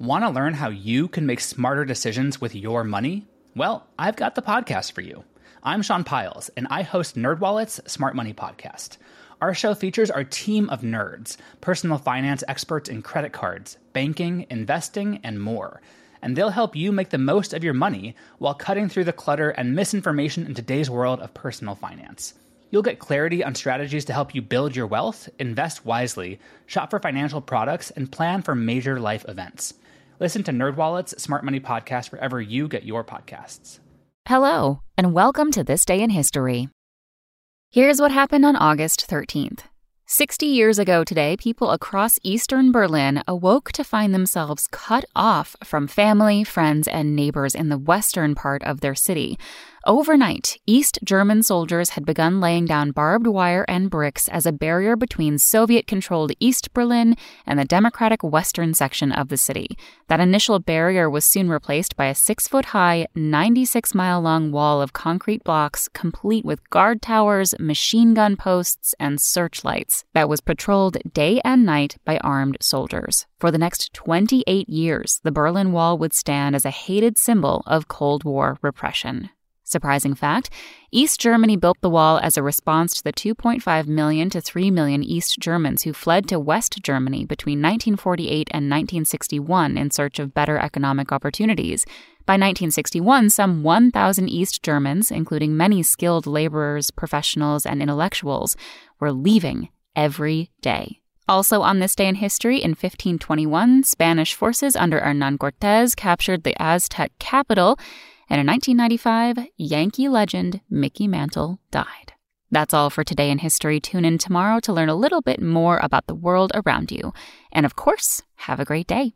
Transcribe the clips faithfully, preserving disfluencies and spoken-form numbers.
Want to learn how you can make smarter decisions with your money? Well, I've got the podcast for you. I'm Sean Pyles, and I host NerdWallet's Smart Money Podcast. Our show features our team of nerds, personal finance experts in credit cards, banking, investing, and more. And they'll help you make the most of your money while cutting through the clutter and misinformation in today's world of personal finance. You'll get clarity on strategies to help you build your wealth, invest wisely, shop for financial products, and plan for major life events. Listen to NerdWallet's Smart Money Podcast wherever you get your podcasts. Hello, and welcome to This Day in History. Here's what happened on August thirteenth. Sixty years ago today, people across eastern Berlin awoke to find themselves cut off from family, friends, and neighbors in the western part of their city. Overnight, East German soldiers had begun laying down barbed wire and bricks as a barrier between Soviet-controlled East Berlin and the democratic western section of the city. That initial barrier was soon replaced by a six-foot-high, ninety-six-mile-long wall of concrete blocks complete with guard towers, machine gun posts, and searchlights that was patrolled day and night by armed soldiers. For the next twenty-eight years, the Berlin Wall would stand as a hated symbol of Cold War repression. Surprising fact, East Germany built the wall as a response to the two point five million to three million East Germans who fled to West Germany between nineteen forty-eight and nineteen sixty-one in search of better economic opportunities. By nineteen sixty-one, some one thousand East Germans, including many skilled laborers, professionals, and intellectuals, were leaving every day. Also on this day in history, in fifteen twenty-one, Spanish forces under Hernan Cortés captured the Aztec capital. And in nineteen ninety-five, Yankee legend Mickey Mantle died. That's all for today in history. Tune in tomorrow to learn a little bit more about the world around you. And of course, have a great day.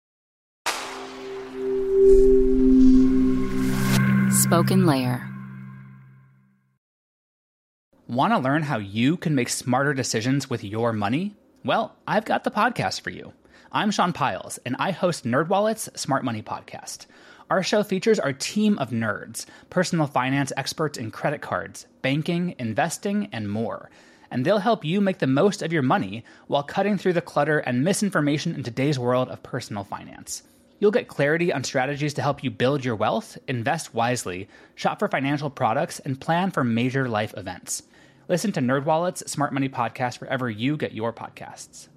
Spoken Layer. Want to learn how you can make smarter decisions with your money? Well, I've got the podcast for you. I'm Sean Pyles, and I host NerdWallet's Smart Money Podcast. Our show features our team of nerds, personal finance experts in credit cards, banking, investing, and more. And they'll help you make the most of your money while cutting through the clutter and misinformation in today's world of personal finance. You'll get clarity on strategies to help you build your wealth, invest wisely, shop for financial products, and plan for major life events. Listen to NerdWallet's Smart Money Podcast wherever you get your podcasts.